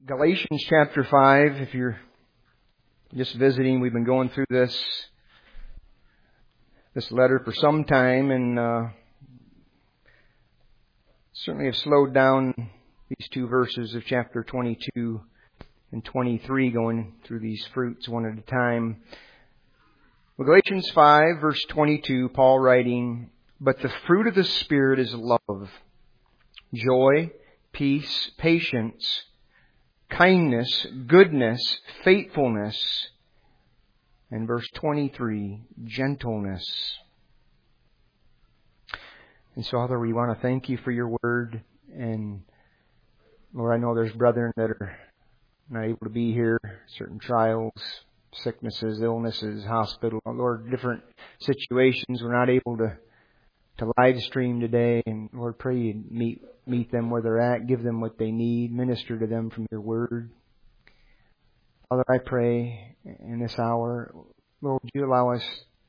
Galatians chapter 5, if you're just visiting, we've been going through this letter for some time, and certainly have slowed down these two verses of chapter 22 and 23, going through these fruits one at a time. Well, Galatians 5, verse 22, Paul writing, "But the fruit of the Spirit is love, joy, peace, patience, kindness, goodness, faithfulness," and verse 23, gentleness. And so, Father, we want to thank you for your word. And Lord, I know there's brethren that are not able to be here, certain trials, sicknesses, illnesses, hospital, Lord, different situations. We're not able to live stream today. And Lord, pray you meet them where they're at, give them what they need, minister to them from your word. Father, I pray in this hour, Lord, would you allow us,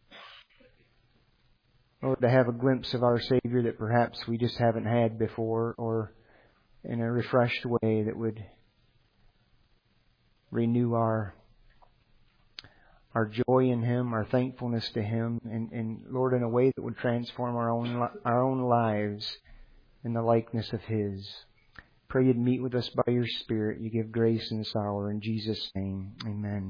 Lord, to have a glimpse of our Savior that perhaps we just haven't had before, or in a refreshed way that would renew our joy in Him, our thankfulness to Him, and Lord, in a way that would transform our own lives in the likeness of His. Pray you'd meet with us by your Spirit. You give grace in this hour. In Jesus' name, amen.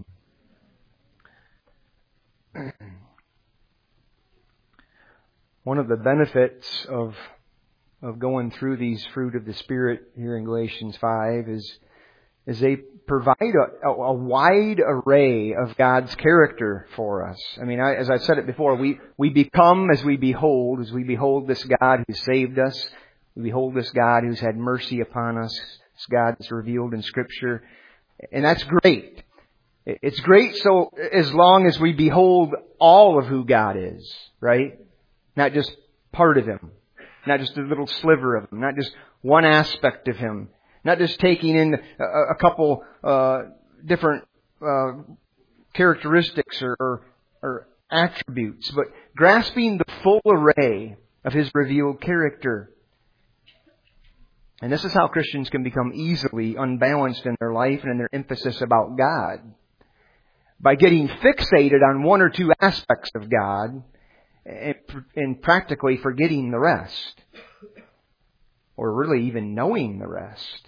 One of the benefits of going through these fruit of the Spirit here in Galatians 5 is they provide a wide array of God's character for us. I mean, as I've said it before, we become as we behold this God who saved us. We behold this God who's had mercy upon us. This God that's revealed in Scripture. And that's great. It's great so as long as we behold all of who God is, right? Not just part of Him. Not just a little sliver of Him. Not just one aspect of Him. Not just taking in a couple different characteristics or attributes, but grasping the full array of His revealed character. And this is how Christians can become easily unbalanced in their life and in their emphasis about God. By getting fixated on one or two aspects of God and practically forgetting the rest. Or really even knowing the rest.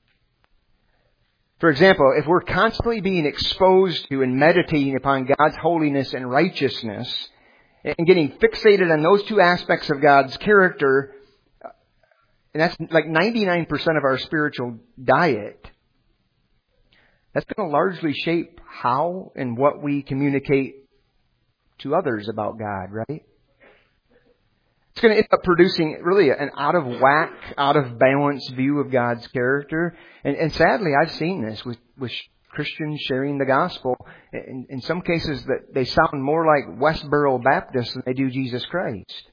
For example, if we're constantly being exposed to and meditating upon God's holiness and righteousness and getting fixated on those two aspects of God's character, and that's like 99% of our spiritual diet, that's going to largely shape how and what we communicate to others about God, right? It's going to end up producing really an out of whack, out of balance view of God's character. And sadly, I've seen this with Christians sharing the gospel. In some cases, that they sound more like Westboro Baptists than they do Jesus Christ.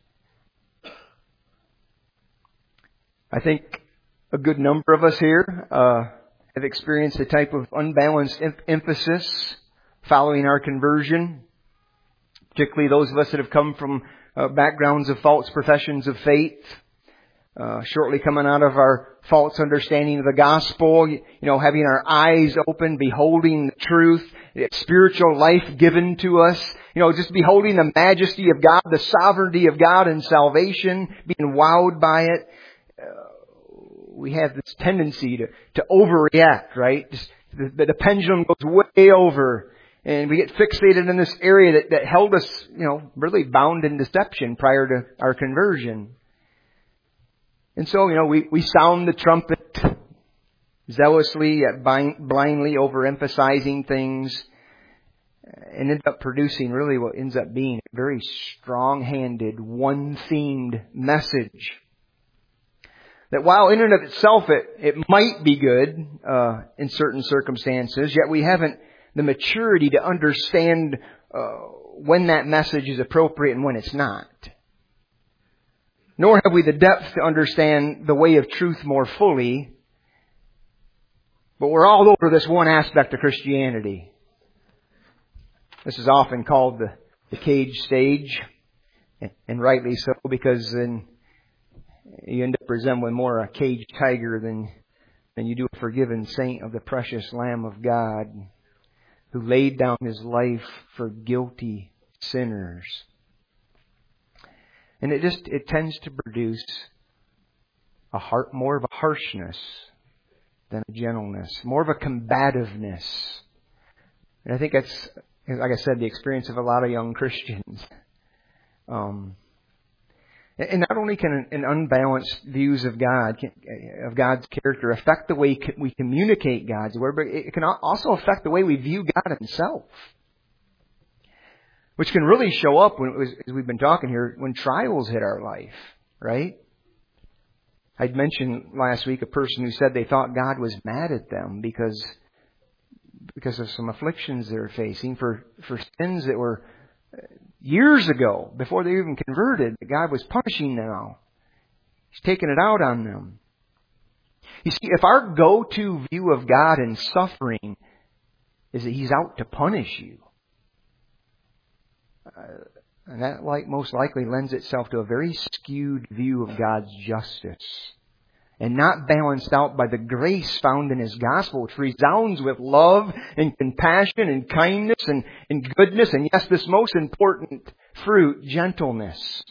I think a good number of us here have experienced a type of unbalanced emphasis following our conversion. Particularly those of us that have come from backgrounds of false professions of faith, shortly coming out of our false understanding of the gospel, having our eyes open, beholding the truth, the spiritual life given to us, just beholding the majesty of God, the sovereignty of God in salvation, being wowed by it. We have this tendency to overreact, right? Just the pendulum goes way over. And we get fixated in this area that held us, really bound in deception prior to our conversion. And so, we sound the trumpet zealously, yet blindly overemphasizing things, and end up producing really what ends up being a very strong-handed, one-themed message. That while in and of itself it might be good in certain circumstances, yet we haven't the maturity to understand when that message is appropriate and when it's not. Nor have we the depth to understand the way of truth more fully. But we're all over this one aspect of Christianity. This is often called the cage stage. And rightly so, because then you end up resembling more a caged tiger than And you do a forgiven saint of the precious Lamb of God who laid down His life for guilty sinners. And it tends to produce more of a harshness than a gentleness, more of a combativeness. And I think that's, like I said, the experience of a lot of young Christians. And not only can an unbalanced views of God, of God's character, affect the way we communicate God's Word, but it can also affect the way we view God Himself. Which can really show up, as we've been talking here, when trials hit our life, right? I'd mentioned last week a person who said they thought God was mad at them because of some afflictions they were facing for sins that were years ago, before they even converted, that God was punishing them now. He's taking it out on them. You see, if our go-to view of God in suffering is that He's out to punish you, and that most likely lends itself to a very skewed view of God's justice, and not balanced out by the grace found in His gospel, which resounds with love and compassion and kindness and goodness, and yes, this most important fruit, gentleness.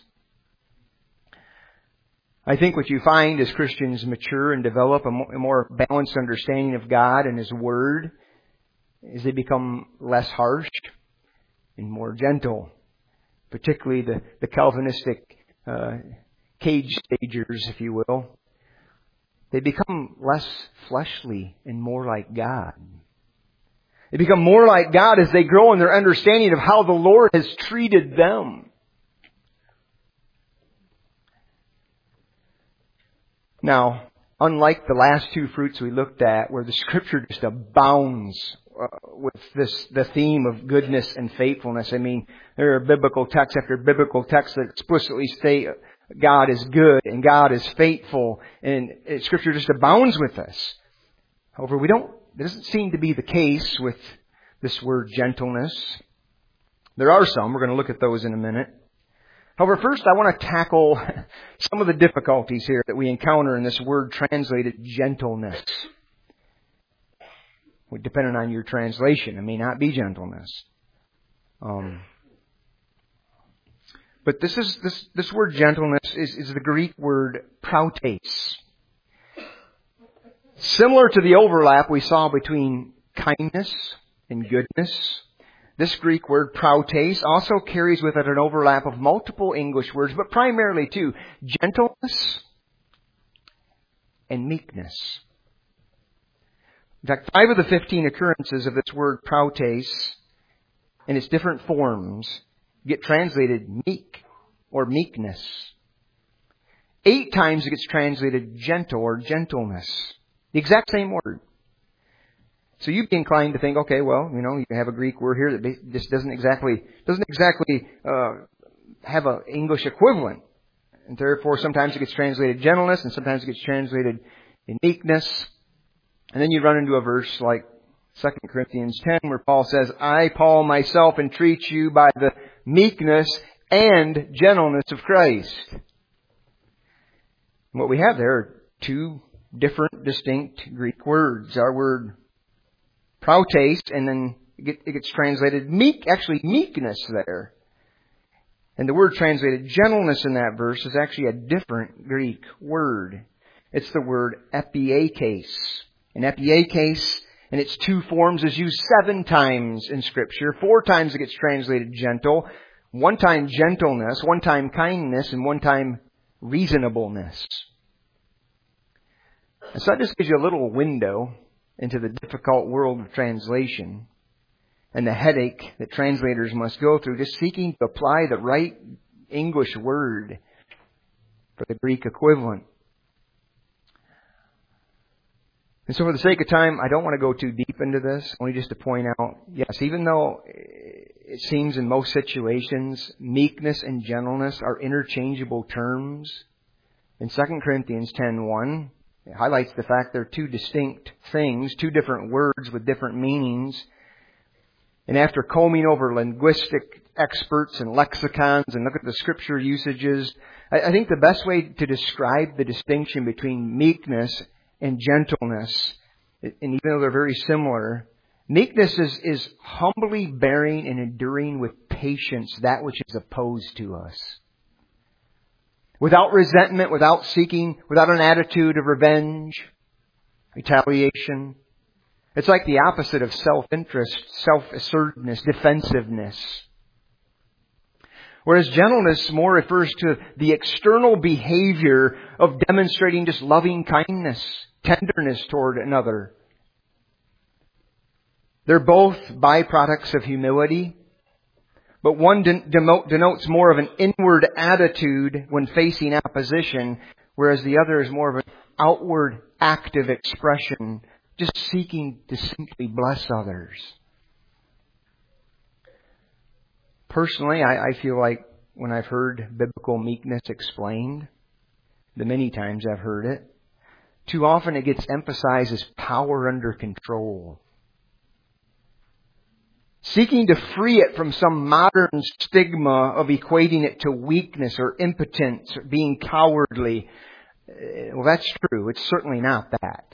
I think what you find as Christians mature and develop a more balanced understanding of God and His Word is they become less harsh and more gentle, particularly the Calvinistic cage stagers, if you will. They become less fleshly and more like God. They become more like God as they grow in their understanding of how the Lord has treated them. Now, unlike the last two fruits we looked at, where the Scripture just abounds with the theme of goodness and faithfulness. I mean, there are biblical texts after biblical texts that explicitly state God is good and God is faithful, and Scripture just abounds with this. However, there doesn't seem to be the case with this word gentleness. There are some. We're going to look at those in a minute. However, first I want to tackle some of the difficulties here that we encounter in this word translated gentleness. Depending on your translation, it may not be gentleness. But this word gentleness is the Greek word prautes. Similar to the overlap we saw between kindness and goodness, this Greek word prautes also carries with it an overlap of multiple English words, but primarily two: gentleness and meekness. In fact, 5 of the 15 occurrences of this word prautes in its different forms get translated meek or meekness. 8 times it gets translated gentle or gentleness. The exact same word. So you'd be inclined to think, okay, well, you have a Greek word here that just doesn't exactly have an English equivalent. And therefore, sometimes it gets translated gentleness, and sometimes it gets translated in meekness. And then you run into a verse like 2 Corinthians 10 where Paul says, I, Paul, myself entreat you by the meekness and gentleness of Christ. And what we have there are 2 different, distinct Greek words. Our word prautes, and then it gets translated meekness there. And the word translated gentleness in that verse is actually a different Greek word. It's the word epiakes. And epiakes, in its 2 forms, is used 7 times in Scripture. 4 times it gets translated gentle. 1 time gentleness, 1 time kindness, and 1 time reasonableness. And so that just gives you a little window into the difficult world of translation and the headache that translators must go through just seeking to apply the right English word for the Greek equivalent. And so for the sake of time, I don't want to go too deep into this, only just to point out, yes, even though it seems in most situations meekness and gentleness are interchangeable terms, in 2 Corinthians 10:1, it highlights the fact they're 2 distinct things, 2 different words with different meanings. And after combing over linguistic experts and lexicons and look at the Scripture usages, I think the best way to describe the distinction between meekness and gentleness. And even though they're very similar, meekness is humbly bearing and enduring with patience that which is opposed to us. Without resentment, without an attitude of revenge, retaliation. It's like the opposite of self-interest, self-assertiveness, defensiveness. Whereas gentleness more refers to the external behavior of demonstrating just loving kindness, tenderness toward another. They're both byproducts of humility, but one denotes more of an inward attitude when facing opposition, whereas the other is more of an outward active expression, just seeking to simply bless others. Personally, I feel like when I've heard biblical meekness explained, the many times I've heard it, too often it gets emphasized as power under control. Seeking to free it from some modern stigma of equating it to weakness or impotence or being cowardly. Well, that's true. It's certainly not that.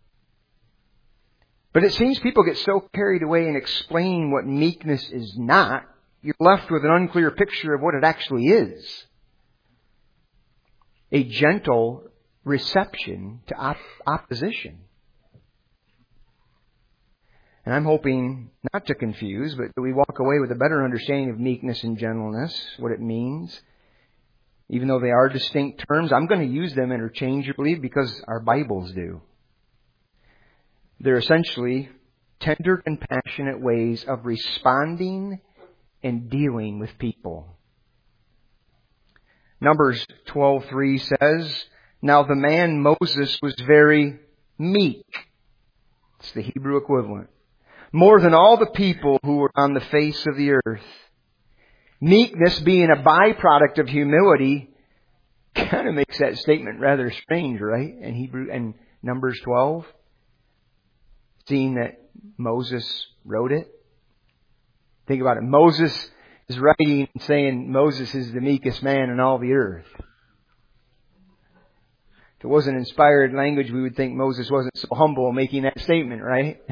But it seems people get so carried away in explaining what meekness is not, you're left with an unclear picture of what it actually is. A gentle reception to opposition. And I'm hoping not to confuse, but that we walk away with a better understanding of meekness and gentleness, what it means. Even though they are distinct terms, I'm going to use them interchangeably because our Bibles do. They're essentially tender, compassionate ways of responding and dealing with people. Numbers 12:3 says, "Now the man Moses was very meek." It's the Hebrew equivalent. "More than all the people who were on the face of the earth." Meekness being a byproduct of humility kind of makes that statement rather strange, right? In Hebrew and Numbers 12, seeing that Moses wrote it. Think about it. Moses is writing and saying Moses is the meekest man in all the earth. If it wasn't inspired language, we would think Moses wasn't so humble making that statement, right?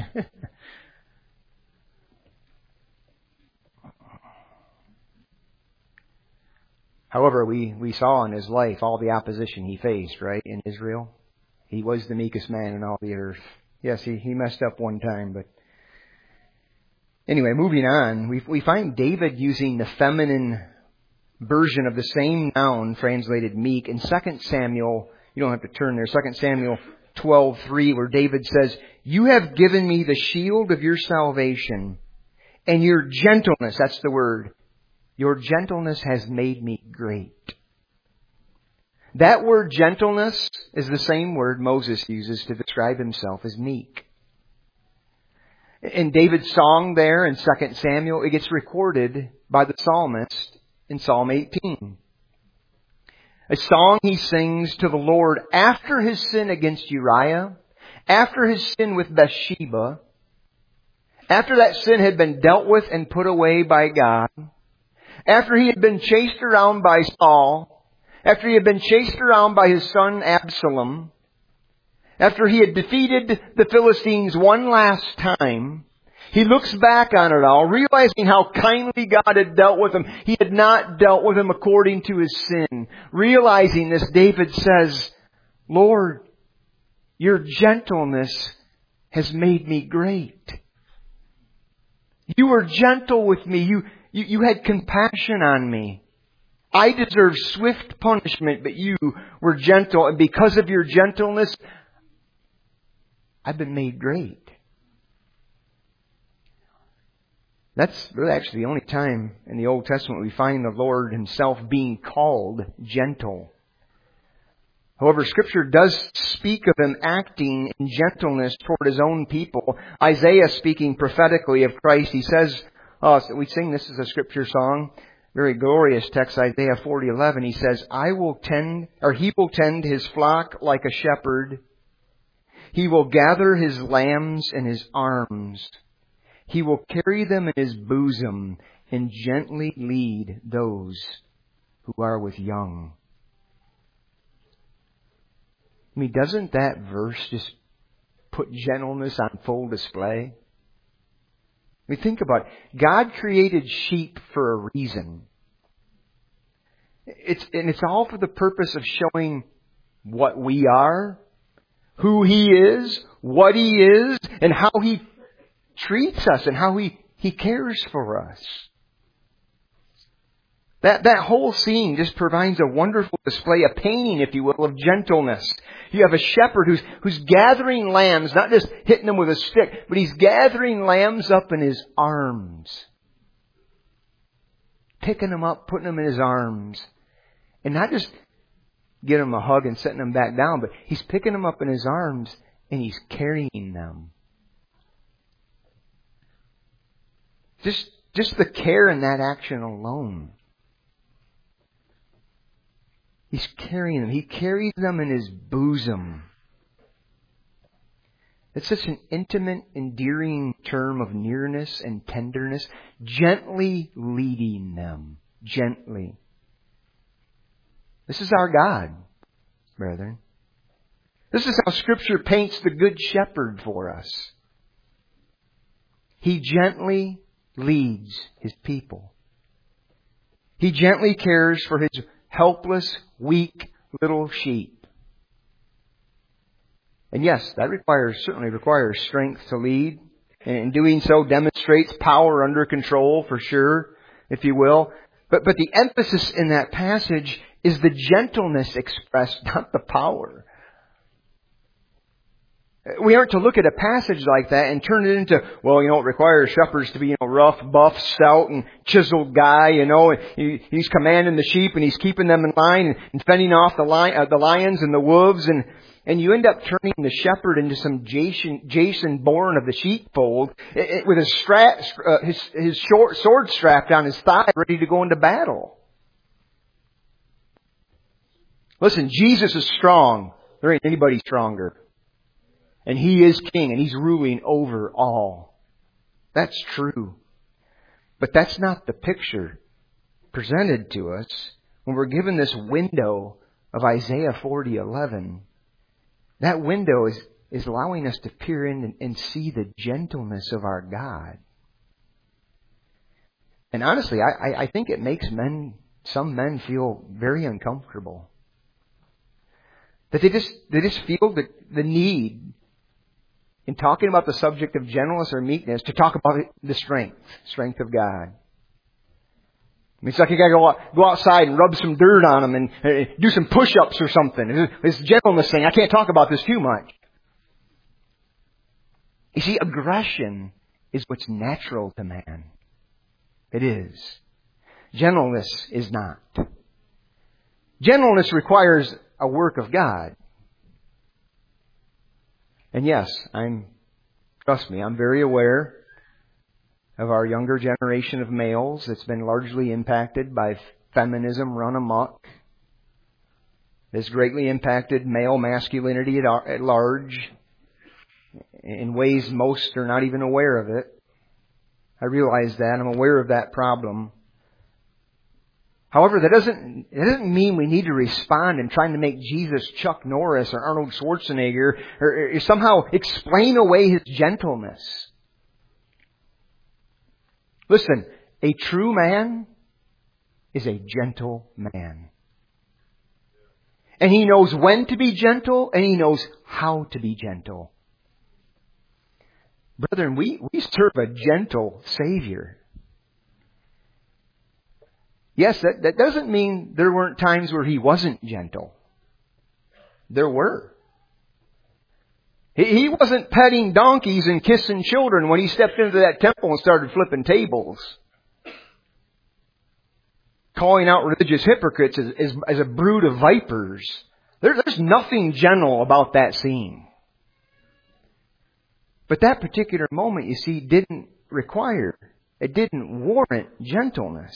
However, we saw in his life all the opposition he faced, right, in Israel. He was the meekest man in all the earth. Yes, he messed up one time, but anyway, moving on, we find David using the feminine version of the same noun translated meek in 2 Samuel. You don't have to turn there. 2 Samuel 12:3, where David says, "You have given me the shield of your salvation, and your gentleness," that's the word, "your gentleness has made me great." That word gentleness is the same word Moses uses to describe himself as meek. In David's song there in 2 Samuel, it gets recorded by the psalmist in Psalm 18. A song he sings to the Lord after his sin against Uriah, after his sin with Bathsheba, after that sin had been dealt with and put away by God, after he had been chased around by Saul, after he had been chased around by his son Absalom, after he had defeated the Philistines one last time, he looks back on it all, realizing how kindly God had dealt with him. He had not dealt with him according to his sin. Realizing this, David says, "Lord, your gentleness has made me great. You were gentle with me. You had compassion on me. I deserved swift punishment, but you were gentle. And because of your gentleness, I've been made great." That's really actually the only time in the Old Testament we find the Lord Himself being called gentle. However, Scripture does speak of Him acting in gentleness toward His own people. Isaiah, speaking prophetically of Christ, he says, we sing this as a Scripture song, very glorious text, Isaiah 40:11. He says, He will tend His flock like a shepherd. He will gather His lambs in His arms. He will carry them in His bosom and gently lead those who are with young. I mean, doesn't that verse just put gentleness on full display? I mean, think about it. God created sheep for a reason. It's all for the purpose of showing what we are, who He is, what He is, and how He treats us and how He cares for us. That whole scene just provides a wonderful display, a painting, if you will, of gentleness. You have a shepherd who's gathering lambs, not just hitting them with a stick, but he's gathering lambs up in his arms. Picking them up, putting them in his arms. And not just getting them a hug and setting them back down, but he's picking them up in his arms and he's carrying them. Just the care in that action alone. He's carrying them. He carries them in His bosom. It's such an intimate, endearing term of nearness and tenderness. Gently leading them. Gently. This is our God, brethren. This is how Scripture paints the Good Shepherd for us. He gently leads His people. He gently cares for His helpless, weak little sheep. And yes, that certainly requires strength to lead. And in doing so demonstrates power under control, for sure, if you will. But the emphasis in that passage is the gentleness expressed, not the power. We aren't to look at a passage like that and turn it into, well, it requires shepherds to be, rough, buff, stout, and chiseled guy, and he's commanding the sheep and he's keeping them in line and fending off the lions and the wolves, and you end up turning the shepherd into some Jason Bourne of the sheepfold with his short sword strapped on his thigh, ready to go into battle. Listen, Jesus is strong. There ain't anybody stronger. And He is King, and He's ruling over all. That's true. But that's not the picture presented to us when we're given this window of Isaiah 40:11. That window is allowing us to peer in and see the gentleness of our God. And honestly, I think it makes some men feel very uncomfortable. That they just feel the need, in talking about the subject of gentleness or meekness, to talk about the strength of God. I mean, it's like you gotta go outside and rub some dirt on them and do some push-ups or something. This gentleness thing, I can't talk about this too much. You see, aggression is what's natural to man. It is. Gentleness is not. Gentleness requires a work of God. And yes, trust me, I'm very aware of our younger generation of males that's been largely impacted by feminism run amok. It's greatly impacted male masculinity at large in ways most are not even aware of it. I realize that. I'm aware of that problem. However, that doesn't mean we need to respond in trying to make Jesus Chuck Norris or Arnold Schwarzenegger or somehow explain away His gentleness. Listen, a true man is a gentle man. And he knows when to be gentle and he knows how to be gentle. Brethren, we serve a gentle Savior. Yes, that doesn't mean there weren't times where He wasn't gentle. There were. He wasn't petting donkeys and kissing children when He stepped into that temple and started flipping tables. Calling out religious hypocrites as a brood of vipers. There's nothing gentle about that scene. But that particular moment, you see, didn't warrant gentleness.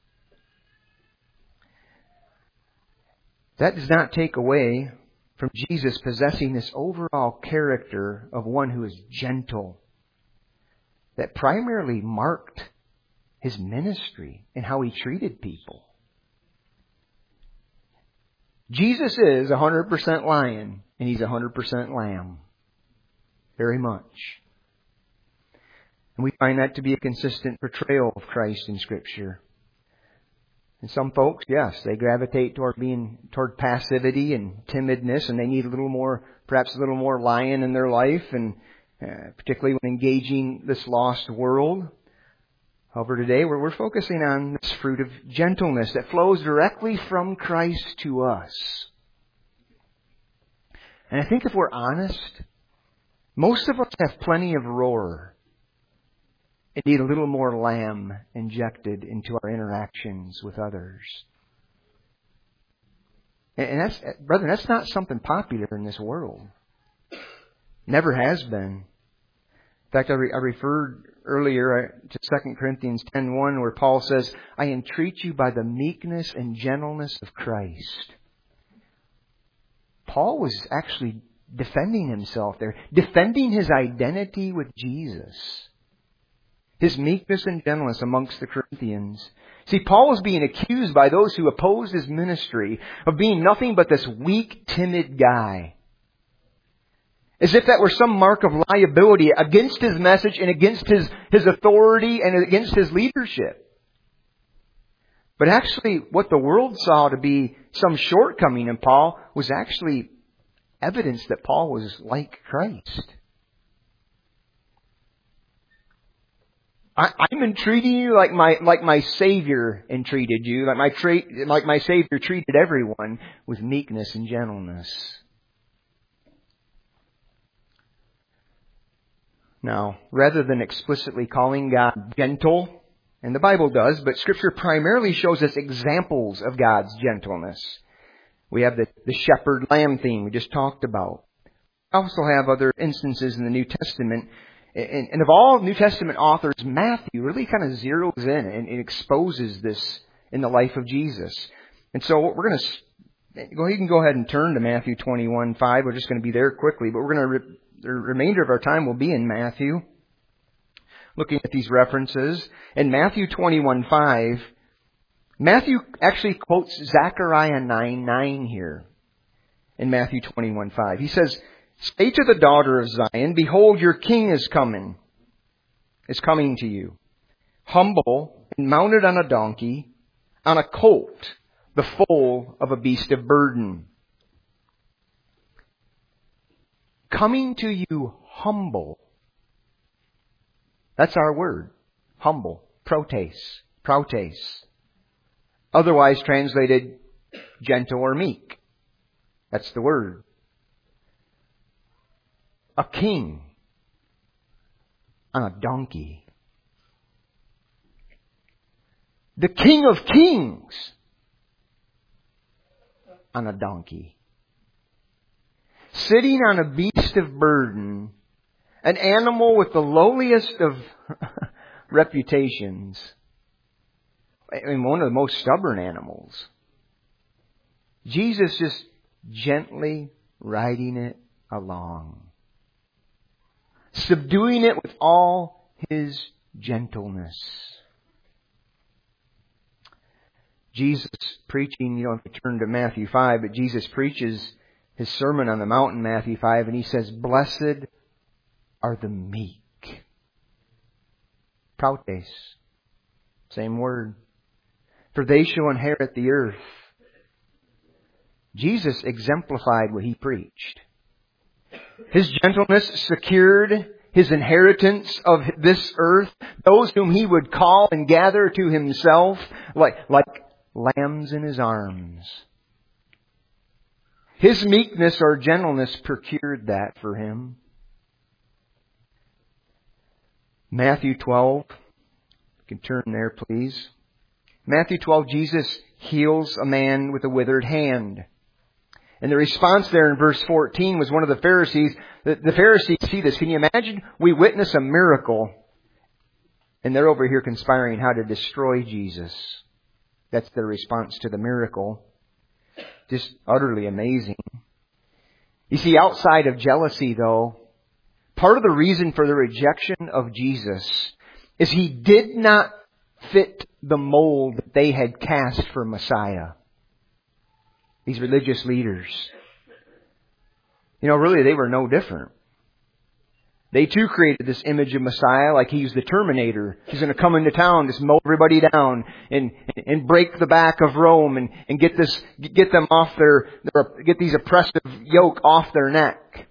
That does not take away from Jesus possessing this overall character of one who is gentle, that primarily marked His ministry and how He treated people. Jesus is 100% lion And He's 100% lamb. Very much. And we find that to be a consistent portrayal of Christ in Scripture. And some folks, yes, they gravitate toward passivity and timidness, and they need perhaps a little more lion in their life, and particularly when engaging this lost world. However, today we're focusing on this fruit of gentleness that flows directly from Christ to us. And I think if we're honest, most of us have plenty of roar and need a little more lamb injected into our interactions with others. And that's not something popular in this world. Never has been. In fact, I referred earlier to 2 Corinthians 10:1, where Paul says, I entreat you by the meekness and gentleness of Christ. Paul was actually defending himself there, defending his identity with Jesus. His meekness and gentleness amongst the Corinthians. See, Paul was being accused by those who opposed his ministry of being nothing but this weak, timid guy. As if that were some mark of liability against his message and against his authority and against his leadership. But actually, what the world saw to be some shortcoming in Paul was actually evidence that Paul was like Christ. I'm entreating you like my Savior entreated you, like my Savior treated everyone, with meekness and gentleness. Now, rather than explicitly calling God gentle, and the Bible does, but Scripture primarily shows us examples of God's gentleness. We have the shepherd lamb theme we just talked about. We also have other instances in the New Testament. And of all New Testament authors, Matthew really kind of zeroes in and exposes this in the life of Jesus. And so we're going to you can go ahead and turn to Matthew 21:5. We're just going to be there quickly, but we're going to the remainder of our time will be in Matthew, looking at these references. In Matthew 21:5, Matthew actually quotes Zechariah 9:9 here. In Matthew 21:5, he says, "Say to the daughter of Zion, behold, your king is coming to you, humble and mounted on a donkey, on a colt, the foal of a beast of burden." Coming to you humble. That's our word. Humble. Protes. Otherwise translated gentle or meek. That's the word. A king on a donkey. The King of Kings on a donkey. Sitting on a beast of burden, an animal with the lowliest of reputations. I mean, one of the most stubborn animals. Jesus just gently riding it along. Subduing it with all His gentleness. Jesus preaching, if you turn to Matthew 5, but Jesus preaches His Sermon on the Mount in Matthew 5, and He says, "Blessed are the meek." Protes. Same word. "For they shall inherit the earth." Jesus exemplified what He preached. His gentleness secured His inheritance of this earth, those whom He would call and gather to Himself like lambs in His arms. His meekness or gentleness procured that for Him. Matthew 12. You can turn there, please. Matthew 12, Jesus heals a man with a withered hand. And the response there in verse 14 was one of the Pharisees. The Pharisees see this. Can you imagine? We witness a miracle, and they're over here conspiring how to destroy Jesus. That's their response to the miracle. Just utterly amazing. You see, outside of jealousy, though, part of the reason for the rejection of Jesus is He did not fit the mold that they had cast for Messiah. These religious leaders. Really, they were no different. They too created this image of Messiah like He's the Terminator. He's going to come into town, just mow everybody down and break the back of Rome and get them off get these oppressive yoke off their neck.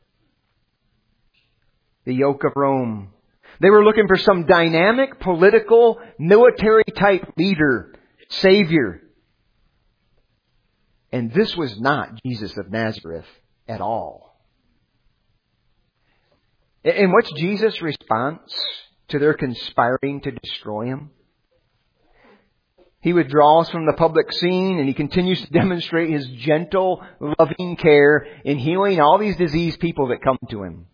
The yoke of Rome. They were looking for some dynamic, political, military type leader, Savior. And this was not Jesus of Nazareth at all. And what's Jesus' response to their conspiring to destroy Him? He withdraws from the public scene and He continues to demonstrate His gentle, loving care in healing all these diseased people that come to Him.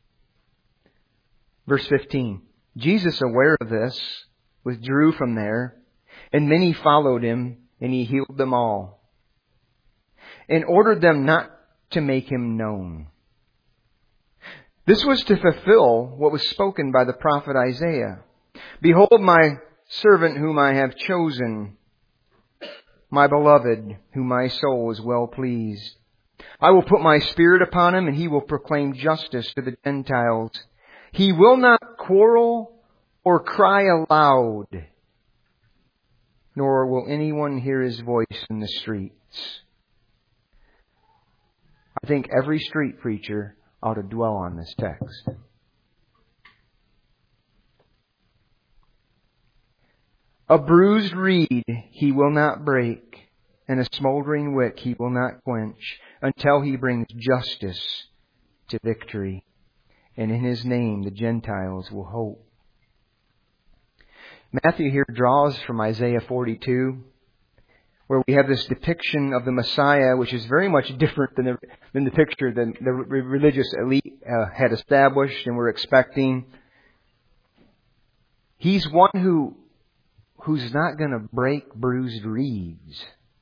Verse 15. Jesus, aware of this, withdrew from there, and many followed Him, and He healed them all, and ordered them not to make Him known. This was to fulfill what was spoken by the prophet Isaiah. Behold my servant whom I have chosen, my beloved, whom my soul is well pleased. I will put my Spirit upon him, and he will proclaim justice to the Gentiles. He will not quarrel or cry aloud, nor will anyone hear his voice in the streets. I think every street preacher ought to dwell on this text. A bruised reed He will not break, and a smoldering wick He will not quench, until He brings justice to victory. And in His name the Gentiles will hope. Matthew here draws from Isaiah 42, where we have this depiction of the Messiah, which is very much different than the picture that the religious elite had established and were expecting. He's one who's not going to break bruised reeds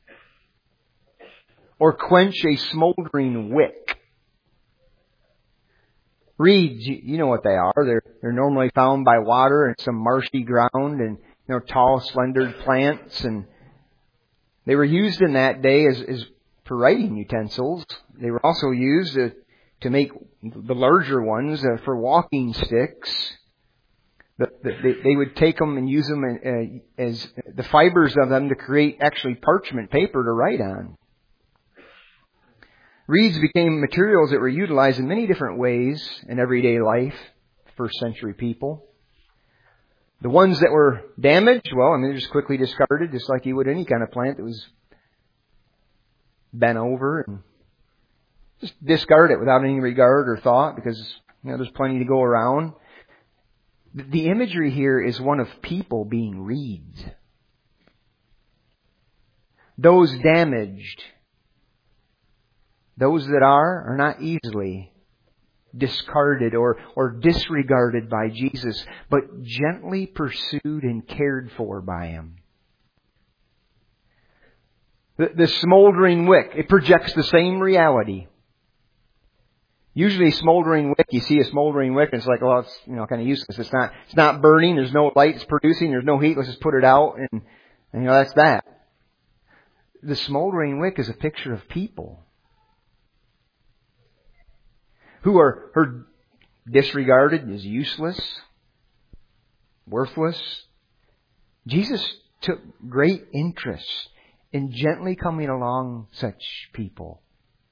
or quench a smoldering wick. Reeds, you know what they are. They're normally found by water and some marshy ground, and tall, slender plants, and they were used in that day as for writing utensils. They were also used to make the larger ones for walking sticks. They would take them and use them as the fibers of them to create actually parchment paper to write on. Reeds became materials that were utilized in many different ways in everyday life, first century people. The ones that were damaged, they're just quickly discarded, just like you would any kind of plant that was bent over, and just discard it without any regard or thought, because there's plenty to go around. The imagery here is one of people being reeds. Those damaged, those that are not easily discarded or disregarded by Jesus, but gently pursued and cared for by Him. The smoldering wick, it projects the same reality. Usually smoldering wick, you see a smoldering wick and it's like, it's kind of useless. It's not burning, there's no light it's producing, there's no heat, let's just put it out and that's that. The smoldering wick is a picture of people who are disregarded as useless, worthless. Jesus took great interest in gently coming along such people.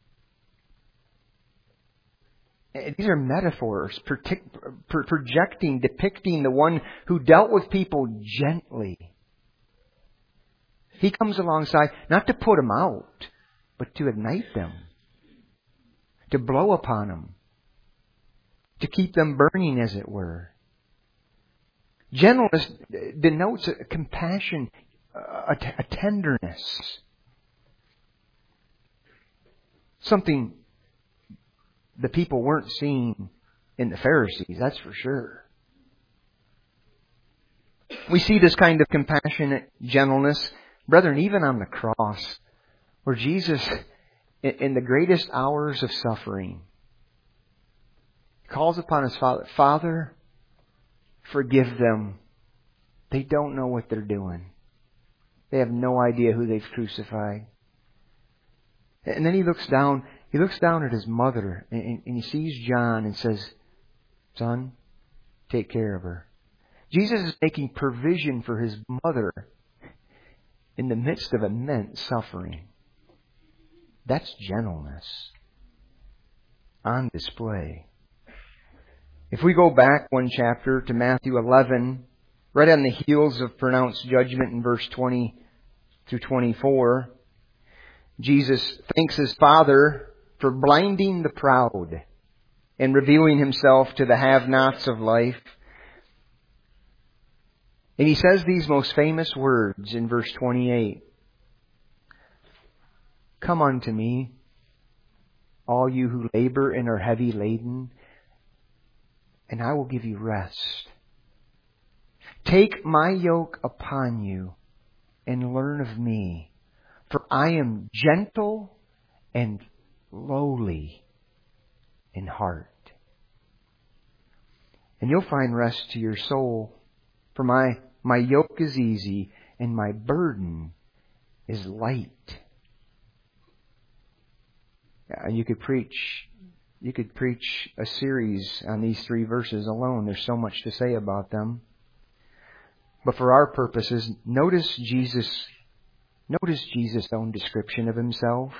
These are metaphors depicting the one who dealt with people gently. He comes alongside not to put them out, but to ignite them, to blow upon them, to keep them burning, as it were. Gentleness denotes a compassion, a tenderness. Something the people weren't seeing in the Pharisees, that's for sure. We see this kind of compassionate gentleness, brethren, even on the cross, where Jesus, in the greatest hours of suffering, calls upon His Father, Father, forgive them. They don't know what they're doing. They have no idea who they've crucified. And then He looks down He looks down at his mother and he sees John and says, "Son, take care of her." Jesus is making provision for his mother in the midst of immense suffering. That's gentleness on display. If we go back one chapter to Matthew 11, right on the heels of pronounced judgment in verse 20 through 24, Jesus thanks his Father for blinding the proud and revealing himself to the have-nots of life. And he says these most famous words in verse 28. "Come unto me, all you who labor and are heavy laden, and I will give you rest. Take my yoke upon you and learn of me, for I am gentle and lowly in heart. And you'll find rest to your soul, for my yoke is easy and my burden is light." And you could preach a series on these 3 verses alone. There's so much to say about them. But for our purposes, notice Jesus' own description of himself.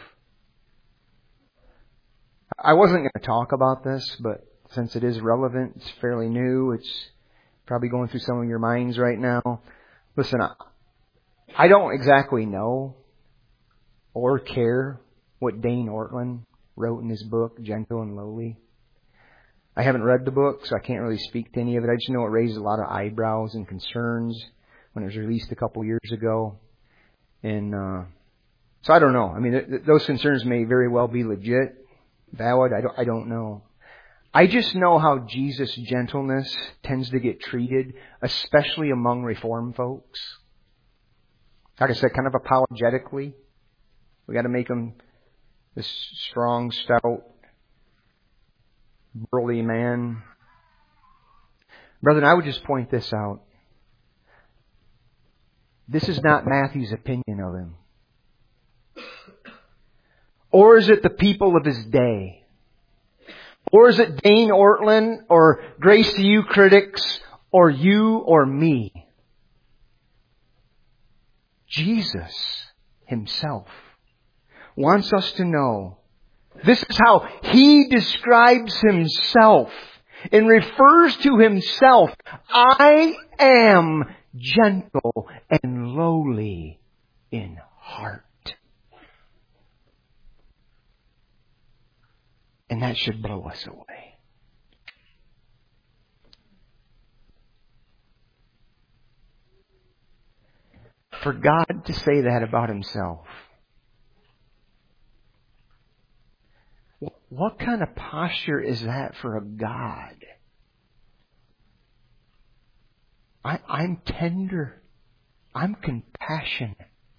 I wasn't going to talk about this, but since it is relevant, it's fairly new, it's probably going through some of your minds right now. Listen, I don't exactly know or care what Dane Ortland wrote in his book, Gentle and Lowly. I haven't read the book, so I can't really speak to any of it. I just know it raised a lot of eyebrows and concerns when it was released a couple years ago. And so I don't know. I mean, those concerns may very well be legit, valid. I don't know. I just know how Jesus' gentleness tends to get treated, especially among Reformed folks. Like I said, kind of apologetically. We got to make them this strong, stout, burly man. Brethren, I would just point this out. This is not Matthew's opinion of him. Or is it the people of his day? Or is it Dane Ortland or Grace to You critics or you or me? Jesus himself wants us to know this is how he describes himself and refers to himself. I am gentle and lowly in heart. And that should blow us away. For God to say that about himself, what kind of posture is that for a God? I'm tender. I'm compassionate.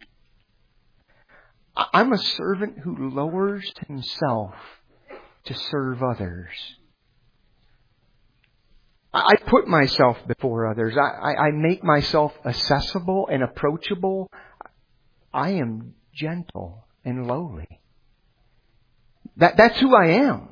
I'm a servant who lowers himself to serve others. I put myself before others. I make myself accessible and approachable. I am gentle and lowly. That's who I am.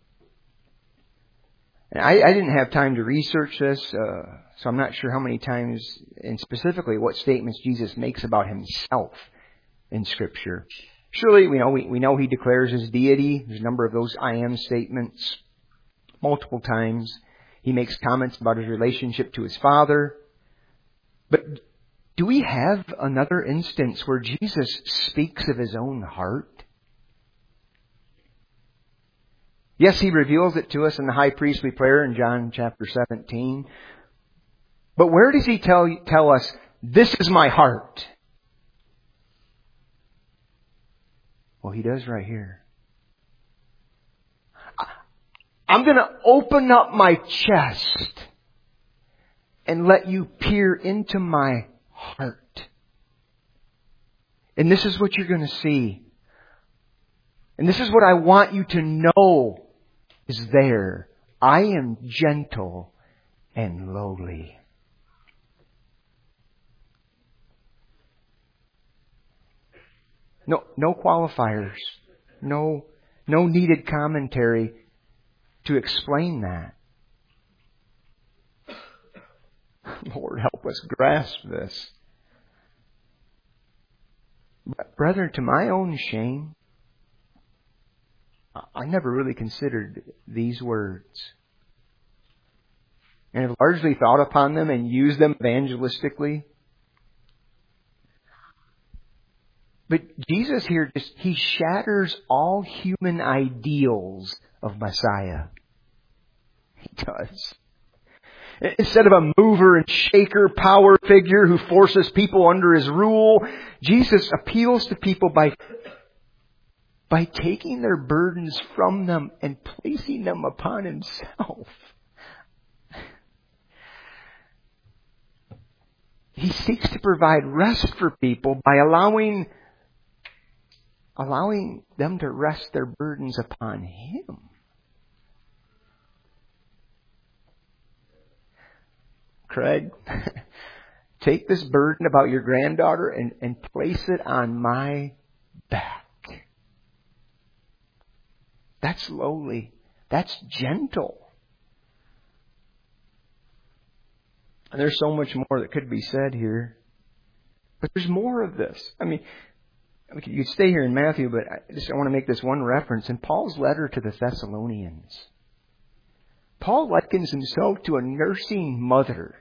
And I didn't have time to research this, so I'm not sure how many times, and specifically what statements Jesus makes about himself in Scripture. Surely we know he declares his deity. There's a number of those I am statements. Multiple times he makes comments about his relationship to his Father. But do we have another instance where Jesus speaks of his own heart? Yes, he reveals it to us in the high priestly prayer in John chapter 17. But where does he tell us, this is my heart? Well, he does right here. I'm going to open up my chest and let you peer into my heart. And this is what you're going to see. And this is what I want you to know is there. I am gentle and lowly. No qualifiers. No No needed commentary to explain that. Lord, help us grasp this. Brethren, to my own shame, I never really considered these words. And have largely thought upon them and used them evangelistically. But Jesus here, He shatters all human ideals of Messiah. He does. Instead of a mover and shaker power figure who forces people under His rule, Jesus appeals to people by taking their burdens from them and placing them upon Himself. He seeks to provide rest for people by allowing them to rest their burdens upon Him. Craig, take this burden about your granddaughter and place it on my back. That's lowly. That's gentle. And there's so much more that could be said here. But there's more of this. I mean, you could stay here in Matthew, but I want to make this one reference. In Paul's letter to the Thessalonians, Paul likens himself to a nursing mother.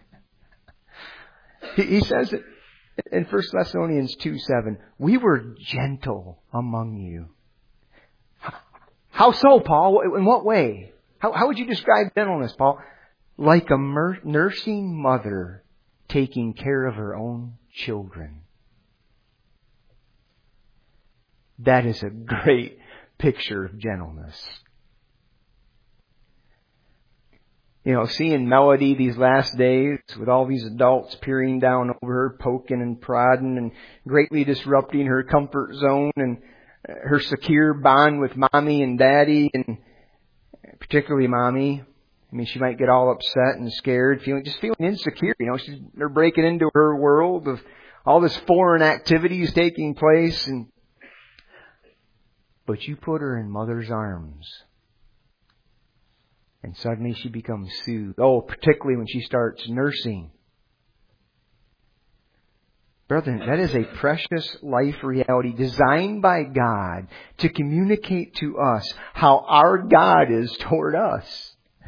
He says it in 1 Thessalonians 2:7, we were gentle among you. How so, Paul? In what way? How would you describe gentleness, Paul? Like a nursing mother taking care of her own children. That is a great picture of gentleness. You know, seeing Melody these last days with all these adults peering down over her, poking and prodding and greatly disrupting her comfort zone and her secure bond with Mommy and Daddy, and particularly Mommy. I mean, she might get all upset and scared, feeling insecure. You know, they're breaking into her world of all this foreign activities taking place, but you put her in Mother's arms, and suddenly she becomes soothed. Oh, particularly when she starts nursing. Brethren, that is a precious life reality designed by God to communicate to us how our God is toward us.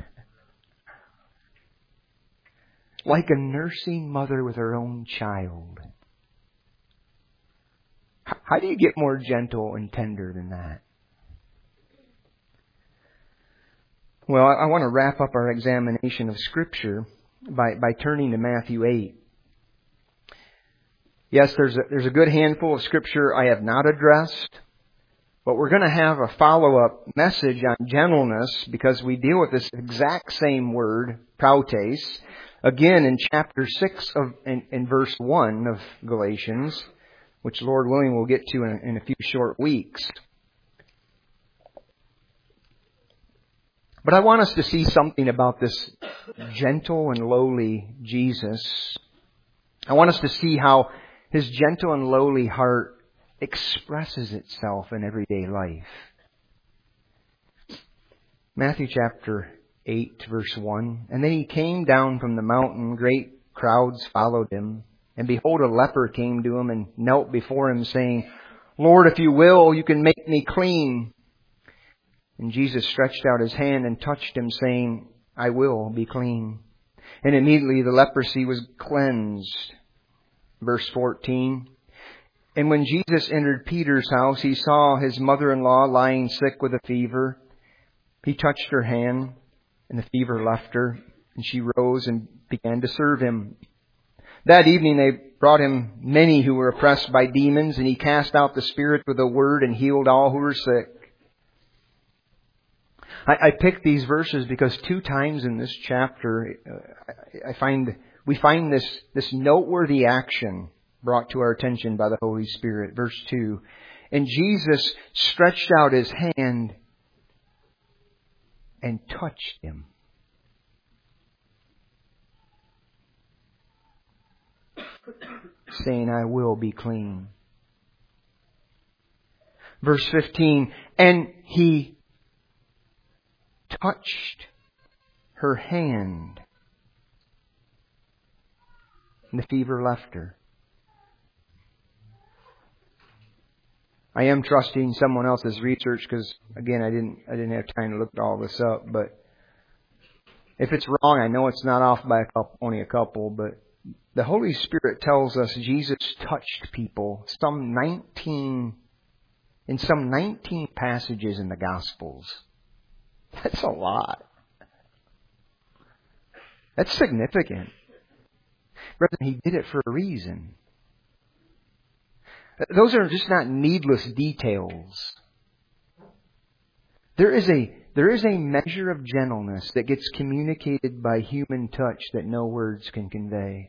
Like a nursing mother with her own child. How do you get more gentle and tender than that? Well, I want to wrap up our examination of Scripture by turning to Matthew 8. Yes, there's a good handful of Scripture I have not addressed, but we're going to have a follow-up message on gentleness because we deal with this exact same word, prautes, again in chapter 6 in verse 1 of Galatians, which Lord willing we'll get to in a few short weeks. But I want us to see something about this gentle and lowly Jesus. I want us to see how His gentle and lowly heart expresses itself in everyday life. Matthew chapter 8, verse 1. And then He came down from the mountain, great crowds followed Him. And behold, a leper came to Him and knelt before Him, saying, Lord, if you will, you can make me clean. And Jesus stretched out His hand and touched him, saying, I will be clean. And immediately the leprosy was cleansed. Verse 14. And when Jesus entered Peter's house, He saw his mother-in-law lying sick with a fever. He touched her hand, and the fever left her, and she rose and began to serve him. That evening they brought Him many who were oppressed by demons, and He cast out the spirit with a word and healed all who were sick. I picked these verses because 2 times in this chapter we find this noteworthy action brought to our attention by the Holy Spirit. Verse 2, and Jesus stretched out His hand and touched him. Saying, I will be clean. Verse 15, and He touched her hand, and the fever left her. I am trusting someone else's research because, again, I didn't have time to look all this up. But if it's wrong, I know it's not off by only a couple. But the Holy Spirit tells us Jesus touched people in some 19 passages in the Gospels. That's a lot. That's significant. Brethren, He did it for a reason. Those are just not needless details. There is a measure of gentleness that gets communicated by human touch that no words can convey.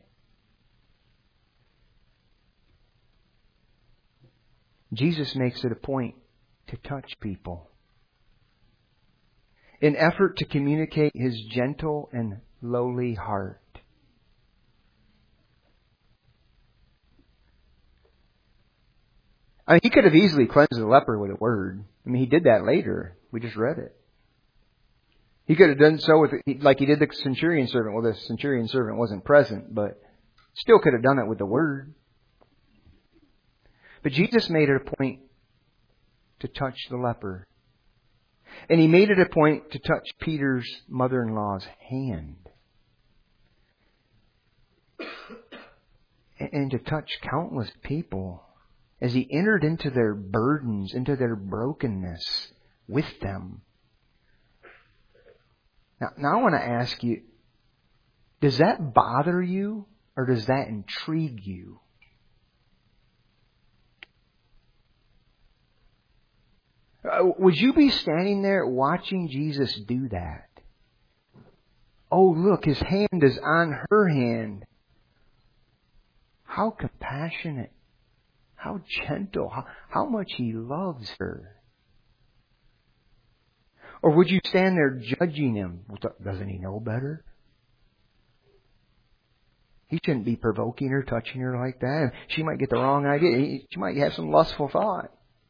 Jesus makes it a point to touch people in effort to communicate His gentle and lowly heart. I mean, He could have easily cleansed the leper with a word. I mean, He did that later. We just read it. He could have done so like He did the centurion servant. Well, the centurion servant wasn't present, but still could have done it with the word. But Jesus made it a point to touch the leper. And He made it a point to touch Peter's mother-in-law's hand. And to touch countless people as He entered into their burdens, into their brokenness with them. Now I want to ask you, does that bother you or does that intrigue you? Would you be standing there watching Jesus do that? Oh, look, His hand is on her hand. How compassionate. How gentle. How much He loves her. Or would you stand there judging Him? Doesn't He know better? He shouldn't be provoking her, touching her like that. She might get the wrong idea. She might have some lustful thought.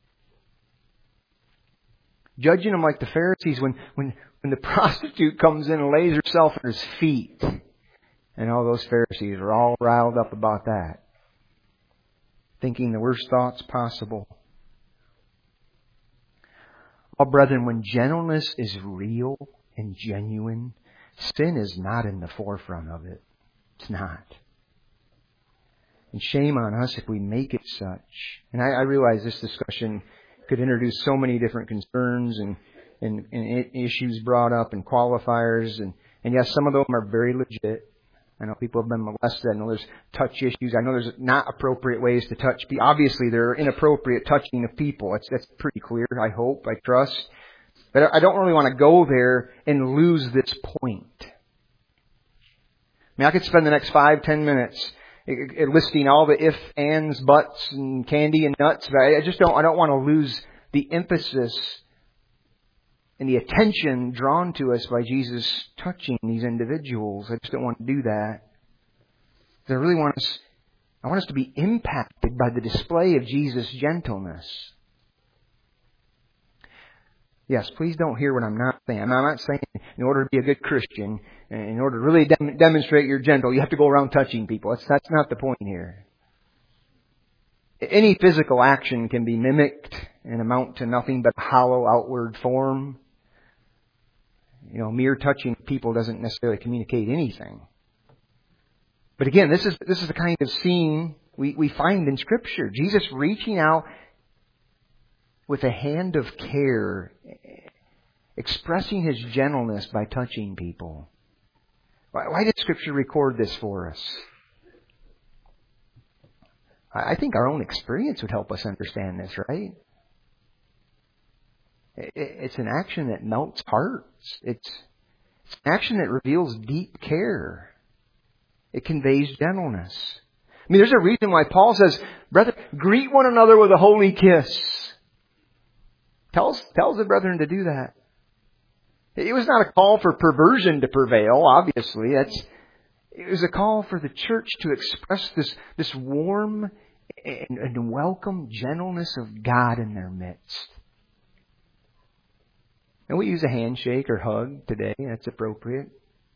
Judging Him like the Pharisees when the prostitute comes in and lays herself at His feet. And all those Pharisees are all riled up about that. Thinking the worst thoughts possible. Oh, brethren, when gentleness is real and genuine, sin is not in the forefront of it. It's not. And shame on us if we make it such. And I realize this discussion could introduce so many different concerns and issues brought up and qualifiers. And yes, some of them are very legit. I know people have been molested. I know there's touch issues. I know there's not appropriate ways to touch people. Obviously, there are inappropriate touching of people. That's pretty clear, I hope, I trust. But I don't really want to go there and lose this point. I mean, I could spend the next 5-10 minutes listing all the ifs, ands, buts, and candy and nuts. But I don't want to lose the emphasis and the attention drawn to us by Jesus touching these individuals. I just don't want to do that. I really want us to be impacted by the display of Jesus' gentleness. Yes, please don't hear what I'm not saying. I'm not saying in order to be a good Christian, in order to really demonstrate you're gentle, you have to go around touching people. That's not the point here. Any physical action can be mimicked and amount to nothing but a hollow outward form. You know, mere touching people doesn't necessarily communicate anything. But again, this is the kind of scene we find in Scripture. Jesus reaching out with a hand of care, expressing His gentleness by touching people. Why did Scripture record this for us? I think our own experience would help us understand this, right? It's an action that melts hearts. It's an action that reveals deep care. It conveys gentleness. I mean, there's a reason why Paul says, "Brethren, greet one another with a holy kiss." Tells the brethren to do that. It was not a call for perversion to prevail, obviously. It was a call for the church to express this warm and welcome gentleness of God in their midst. And we use a handshake or hug today. That's appropriate.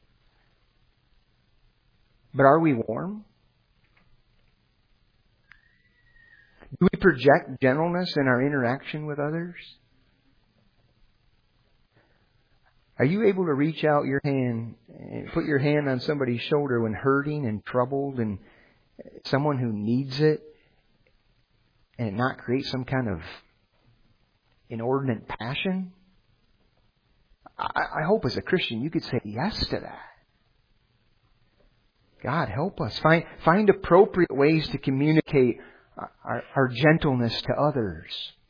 But are we warm? Do we project gentleness in our interaction with others? Are you able to reach out your hand and put your hand on somebody's shoulder when hurting and troubled and someone who needs it and not create some kind of inordinate passion? I hope as a Christian you could say yes to that. God, help us. Find appropriate ways to communicate our gentleness to others.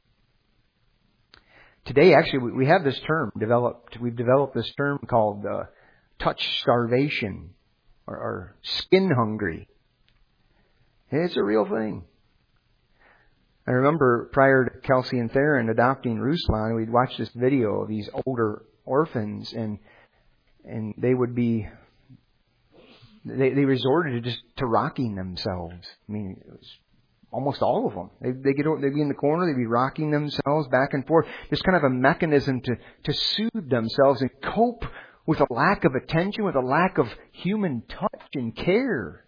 Today, actually, we have this term developed. We've developed this term called touch starvation or skin hungry. It's a real thing. I remember prior to Kelsey and Theron adopting Ruslan, we'd watch this video of these older orphans, and they would be they resorted to rocking themselves. I mean, it was almost all of them. They'd be in the corner, they'd be rocking themselves back and forth. Just kind of a mechanism to soothe themselves and cope with a lack of attention, with a lack of human touch and care.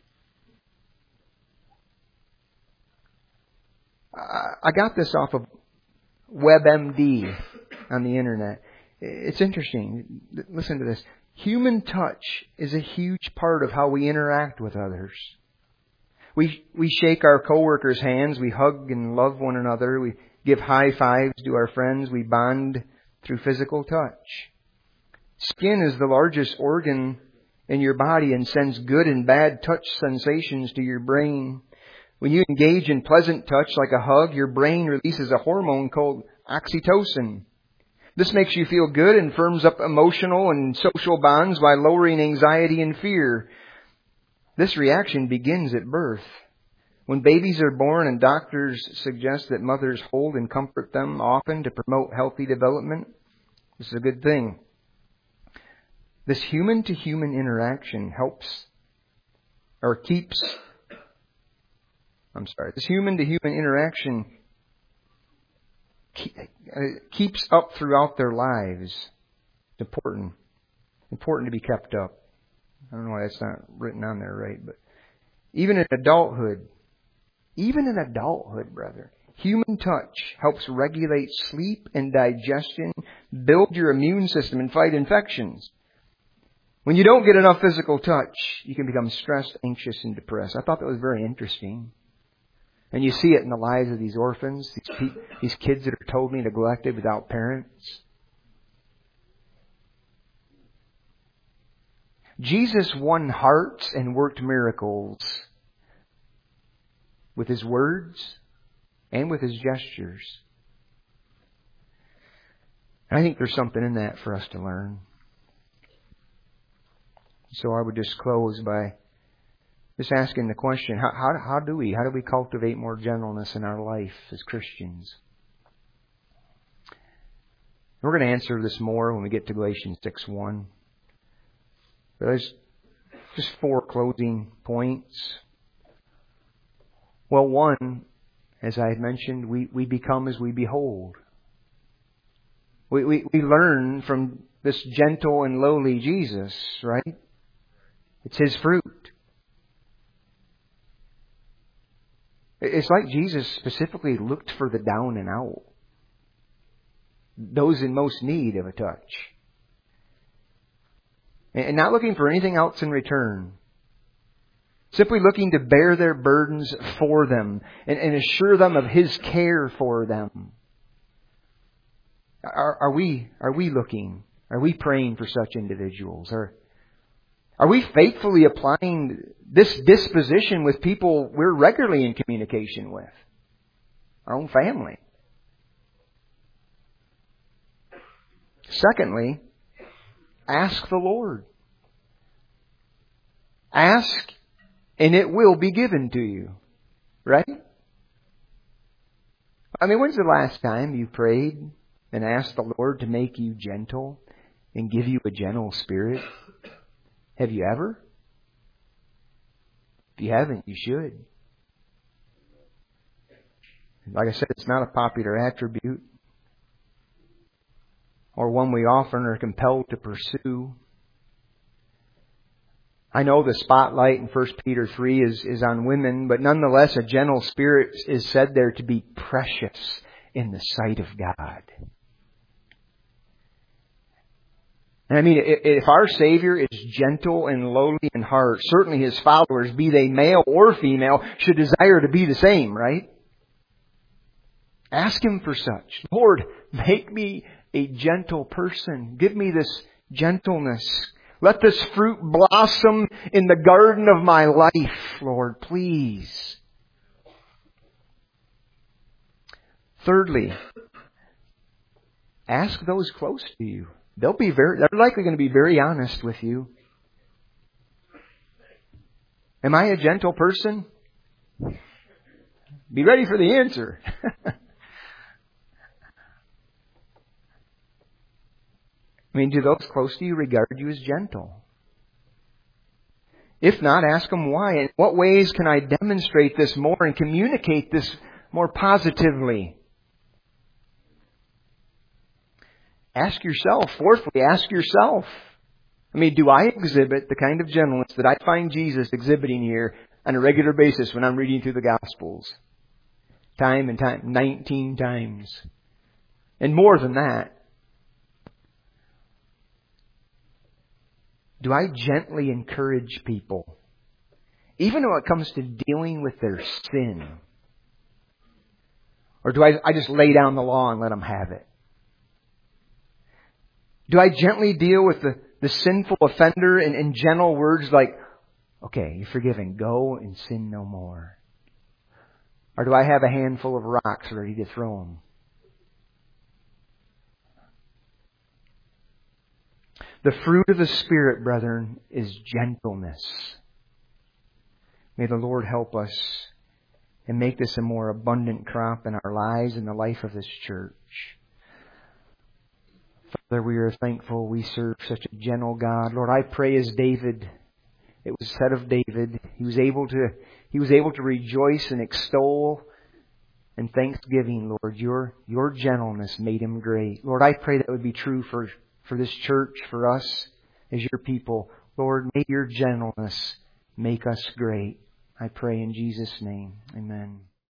I got this off of WebMD on the internet. It's interesting. Listen to this. Human touch is a huge part of how we interact with others. We shake our coworkers' hands. We hug and love one another. We give high fives to our friends. We bond through physical touch. Skin is the largest organ in your body and sends good and bad touch sensations to your brain. When you engage in pleasant touch like a hug, your brain releases a hormone called oxytocin. This makes you feel good and firms up emotional and social bonds by lowering anxiety and fear. This reaction begins at birth. When babies are born and doctors suggest that mothers hold and comfort them often to promote healthy development, this is a good thing. This human-to-human interaction this human-to-human interaction keeps up throughout their lives. It's important to be kept up. I don't know why that's not written on there right, but even in adulthood, brother, human touch helps regulate sleep and digestion, build your immune system, and fight infections. When you don't get enough physical touch, you can become stressed, anxious, and depressed. I thought that was very interesting. And you see it in the lives of these orphans, these kids that are totally neglected without parents. Jesus won hearts and worked miracles with His words and with His gestures. And I think there's something in that for us to learn. So I would just close by just asking the question, how do we cultivate more gentleness in our life as Christians? We're going to answer this more when we get to Galatians 6:1. But there's just 4 closing points. Well, one, as I had mentioned, we become as we behold. We learn from this gentle and lowly Jesus, right? It's His fruit. It's like Jesus specifically looked for the down and out, those in most need of a touch. And not looking for anything else in return. Simply looking to bear their burdens for them and assure them of His care for them. Are we looking? Are we praying for such individuals? Are we faithfully applying this disposition with people we're regularly in communication with? Our own family. Secondly, ask the Lord. Ask and it will be given to you. Right? I mean, when's the last time you prayed and asked the Lord to make you gentle and give you a gentle spirit? Have you ever? If you haven't, you should. Like I said, it's not a popular attribute or one we often are compelled to pursue. I know the spotlight in 1 Peter 3 is on women, but nonetheless a gentle spirit is said there to be precious in the sight of God. And I mean, if our Savior is gentle and lowly in heart, certainly His followers, be they male or female, should desire to be the same, right? Ask Him for such. Lord, make me a gentle person. Give me this gentleness. Let this fruit blossom in the garden of my life, Lord, please. Thirdly, ask those close to you. They're likely going to be very honest with you. Am I a gentle person? Be ready for the answer. I mean, do those close to you regard you as gentle? If not, ask them why. In what ways can I demonstrate this more and communicate this more positively? Ask yourself. Fourthly, ask yourself. I mean, do I exhibit the kind of gentleness that I find Jesus exhibiting here on a regular basis when I'm reading through the Gospels? Time and time, 19 times. And more than that. Do I gently encourage people, even when it comes to dealing with their sin? Or do I just lay down the law and let them have it? Do I gently deal with the sinful offender in gentle words like, okay, you're forgiven, go and sin no more? Or do I have a handful of rocks ready to throw them? The fruit of the Spirit, brethren, is gentleness. May the Lord help us and make this a more abundant crop in our lives and the life of this church. Father, we are thankful we serve such a gentle God. Lord, I pray as David, it was said of David, he was able to rejoice and extol and thanksgiving, Lord. Your gentleness made him great. Lord, I pray that would be true for this church, for us as your people. Lord, may your gentleness make us great. I pray in Jesus' name. Amen.